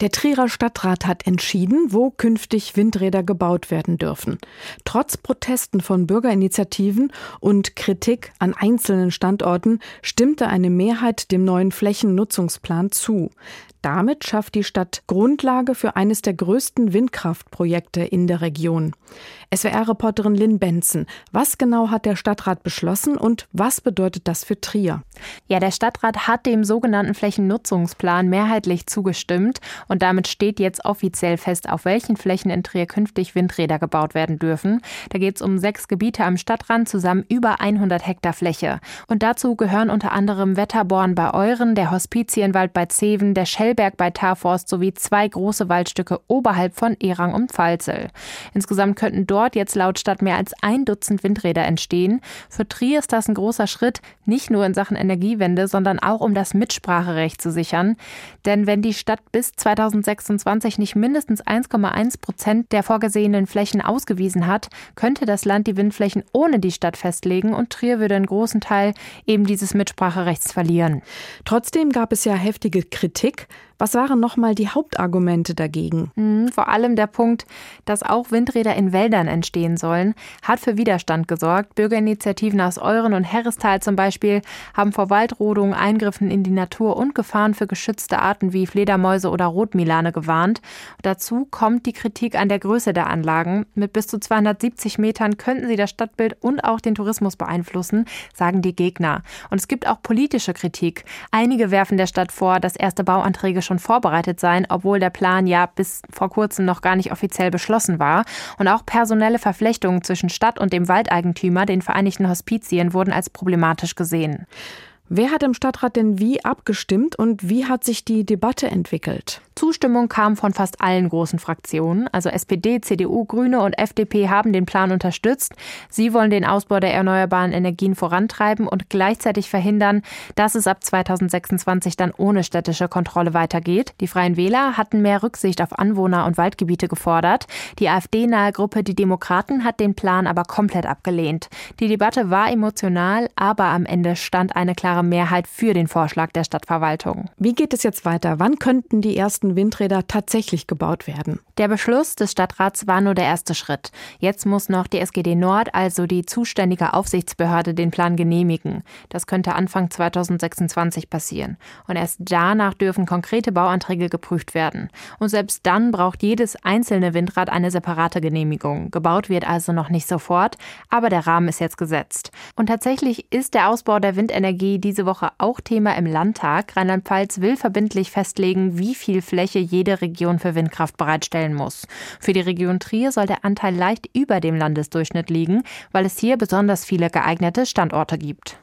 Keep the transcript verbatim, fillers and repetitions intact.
Der Trierer Stadtrat hat entschieden, wo künftig Windräder gebaut werden dürfen. Trotz Protesten von Bürgerinitiativen und Kritik an einzelnen Standorten stimmte eine Mehrheit dem neuen Flächennutzungsplan zu. Damit schafft die Stadt Grundlage für eines der größten Windkraftprojekte in der Region. S W R-Reporterin Lynn Benson, was genau hat der Stadtrat beschlossen und was bedeutet das für Trier? Ja, der Stadtrat hat dem sogenannten Flächennutzungsplan mehrheitlich zugestimmt und damit steht jetzt offiziell fest, auf welchen Flächen in Trier künftig Windräder gebaut werden dürfen. Da geht es um sechs Gebiete am Stadtrand, zusammen über hundert Hektar Fläche. Und dazu gehören unter anderem Wetterborn bei Euren, der Hospizienwald bei Zeven, der Schellberg bei Tarforst sowie zwei große Waldstücke oberhalb von Erang und Pfalzel. Insgesamt könnten dort jetzt laut Stadt mehr als ein Dutzend Windräder entstehen. Für Trier ist das ein großer Schritt, nicht nur in Sachen Energiewende, sondern auch um das Mitspracherecht zu sichern. Denn wenn die Stadt bis zweitausendsechsundzwanzig nicht mindestens eins Komma eins Prozent der vorgesehenen Flächen ausgewiesen hat, könnte das Land die Windflächen ohne die Stadt festlegen und Trier würde einen großen Teil eben dieses Mitspracherechts verlieren. Trotzdem gab es ja heftige Kritik. Was waren nochmal die Hauptargumente dagegen? Mhm, vor allem der Punkt, dass auch Windräder in Wäldern entstehen sollen, hat für Widerstand gesorgt. Bürgerinitiativen aus Euren und Heristal zum Beispiel haben vor Waldrodungen, Eingriffen in die Natur und Gefahren für geschützte Arten wie Fledermäuse oder Rotmilane gewarnt. Dazu kommt die Kritik an der Größe der Anlagen. Mit bis zu zweihundertsiebzig Metern könnten sie das Stadtbild und auch den Tourismus beeinflussen, sagen die Gegner. Und es gibt auch politische Kritik. Einige werfen der Stadt vor, dass erste Bauanträge schon vorbereitet seien, obwohl der Plan ja bis vor kurzem noch gar nicht offiziell beschlossen war. Und auch personelle Verflechtungen zwischen Stadt und dem Waldeigentümer, den Vereinigten Hospizien, wurden als problematisch gesehen. Wer hat im Stadtrat denn wie abgestimmt und wie hat sich die Debatte entwickelt? Zustimmung kam von fast allen großen Fraktionen. Also S P D, C D U, Grüne und F D P haben den Plan unterstützt. Sie wollen den Ausbau der erneuerbaren Energien vorantreiben und gleichzeitig verhindern, dass es ab zweitausendsechsundzwanzig dann ohne städtische Kontrolle weitergeht. Die Freien Wähler hatten mehr Rücksicht auf Anwohner und Waldgebiete gefordert. Die AfD-nahe Gruppe Die Demokraten hat den Plan aber komplett abgelehnt. Die Debatte war emotional, aber am Ende stand eine klare Mehrheit für den Vorschlag der Stadtverwaltung. Wie geht es jetzt weiter? Wann könnten die ersten Windräder tatsächlich gebaut werden? Der Beschluss des Stadtrats war nur der erste Schritt. Jetzt muss noch die S G D Nord, also die zuständige Aufsichtsbehörde, den Plan genehmigen. Das könnte Anfang zweitausendsechsundzwanzig passieren. Und erst danach dürfen konkrete Bauanträge geprüft werden. Und selbst dann braucht jedes einzelne Windrad eine separate Genehmigung. Gebaut wird also noch nicht sofort, aber der Rahmen ist jetzt gesetzt. Und tatsächlich ist der Ausbau der Windenergie diese Woche auch Thema im Landtag. Rheinland-Pfalz will verbindlich festlegen, wie viel Fläche jede Region für Windkraft bereitstellen muss. Für die Region Trier soll der Anteil leicht über dem Landesdurchschnitt liegen, weil es hier besonders viele geeignete Standorte gibt.